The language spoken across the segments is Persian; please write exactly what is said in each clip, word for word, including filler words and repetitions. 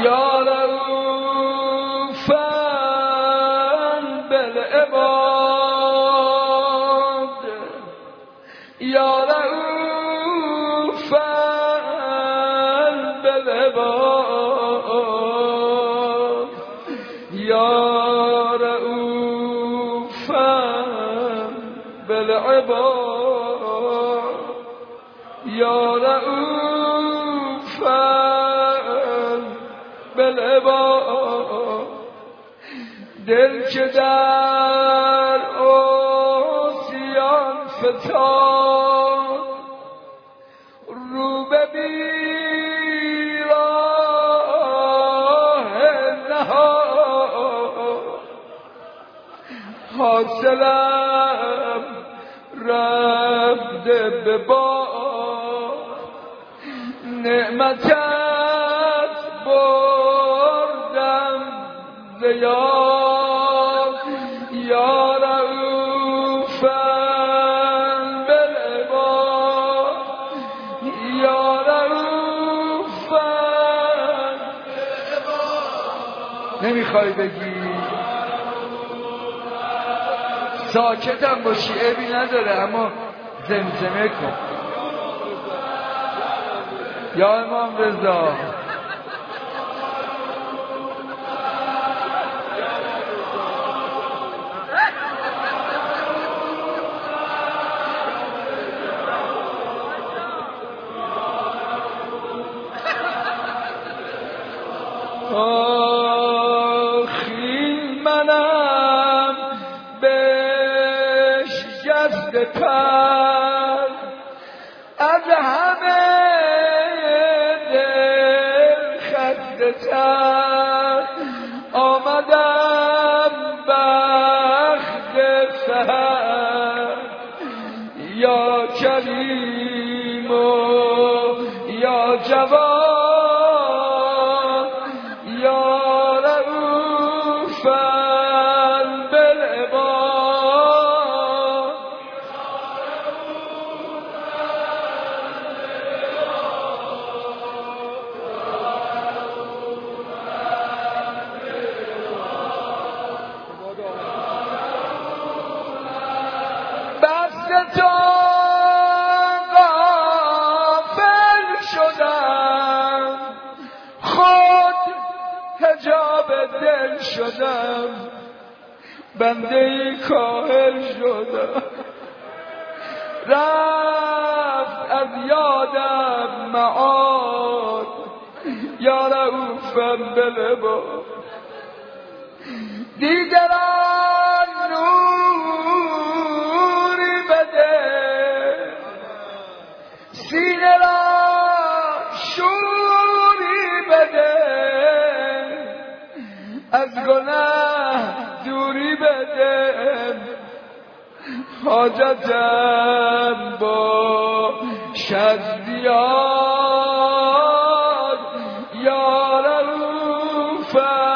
یا رؤوفا بالعباد یا رؤوفا بالعباد یا رؤوفا بالعباد یا رؤوفا بالعباد دل که در آسیان فتاد رو به بیراه نهاد حاصلم رفته به باد نعمتت بردم ز یاد یا رؤوفا بالعباد یا رؤوفا بالعباد. نمیخوای بگی ساکتم باشی عیبی نداره اما زمزمه کن یا امام رضا آخی منم بشکسته پر از همه دل خسته تر آمدم بخت سحر یا کریم و یا جواد تو غافل شدم خود حجاب دل شدم بنده کاهل شدم رفت از یادم معاد یا رؤوفا بالعباد دیگران نوری بده سینه را شوری بده از گناه دوری بده حاجتم با شدیاد یا رؤوفا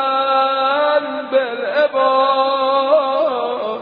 بالعباد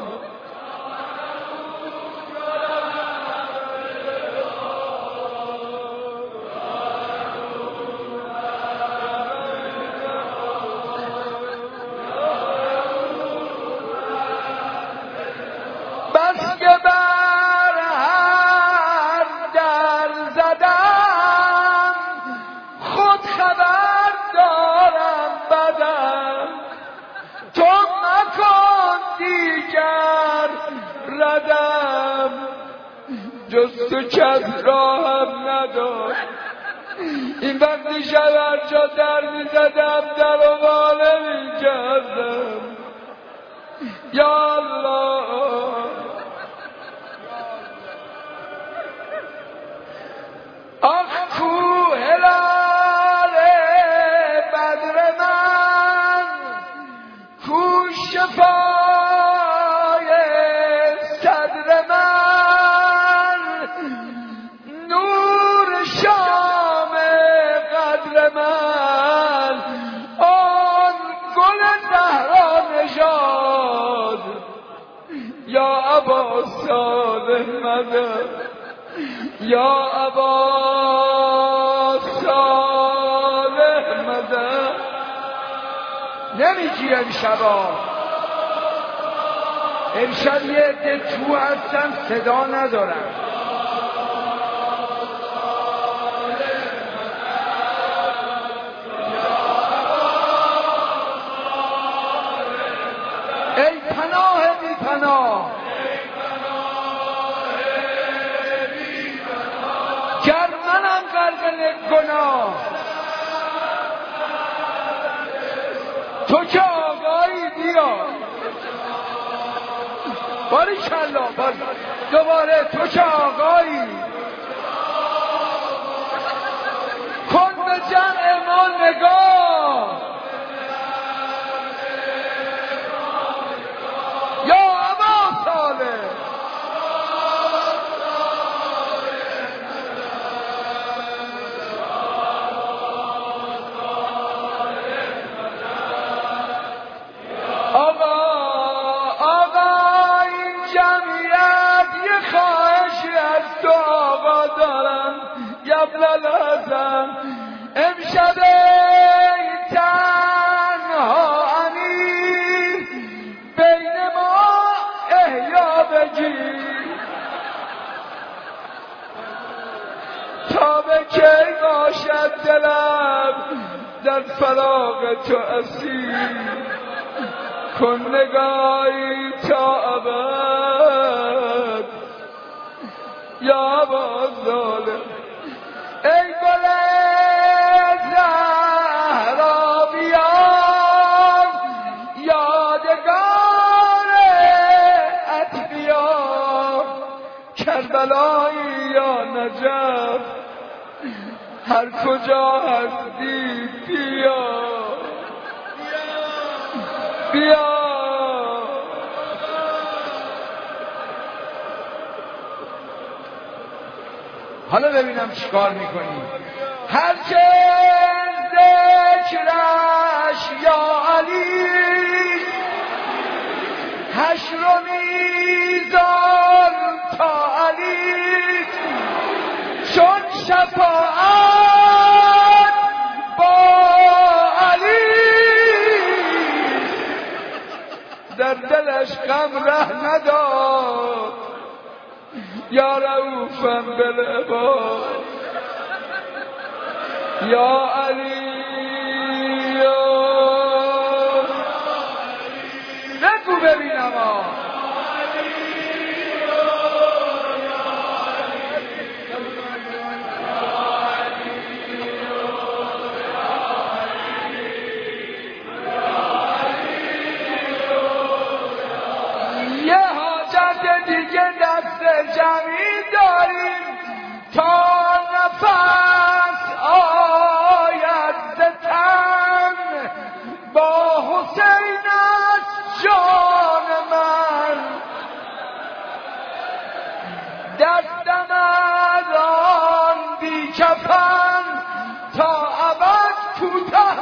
بس که بر هر در زدم خود خبر دارم بدم تو مکن دیگر ردم جز تو کس راهم نداشت این وقتی شب جا در می زدم در و باله می کردم یا الله آخ کو هلال بدر من کو شفای صدر من نور شام قدر من آن گل زهرا نژاد یا ابا صالح مدد یا ابا صالح مدد نمیگی امشبا. امشب یه عده تو هستن صدا ندارن. ای پناه بی پناه، گر منم غرق گناه، تو که آقایی بیا. باریکلا، باری دوباره تو که آقایی، کن به جمع ما نگاه. یا ابا صالح، آقا آقا این جمعیت یه خواهشی از تو آقا دارم. یبلل حسن امشب تنها امیر بین ما احیا بگیر، تا به کی باشد دلم در فراق تو اسیر. کن نگاهی تا ابد یا با ظالم. ای گل زهرا بیار یادگار اتقیا، کربلایی یا نجف هر کجا هستی بیا بیا. حالا ببینم چیکار میکنی. هر که ذکرش یا علی حشر و میزان تا علی، چون شفاعت با علی در دلش غم ره نداد. یا رؤوفم بالعباد یا علی، نگو ببینم ها. یه حاجت دیگه دست جمعی داریم تا نفس آید ز تن، با حسین از جان من دستم از آن بی کفن، تا ابد کوته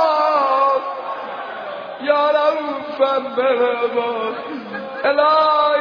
مباد. یا رؤوفم بالعباد الهی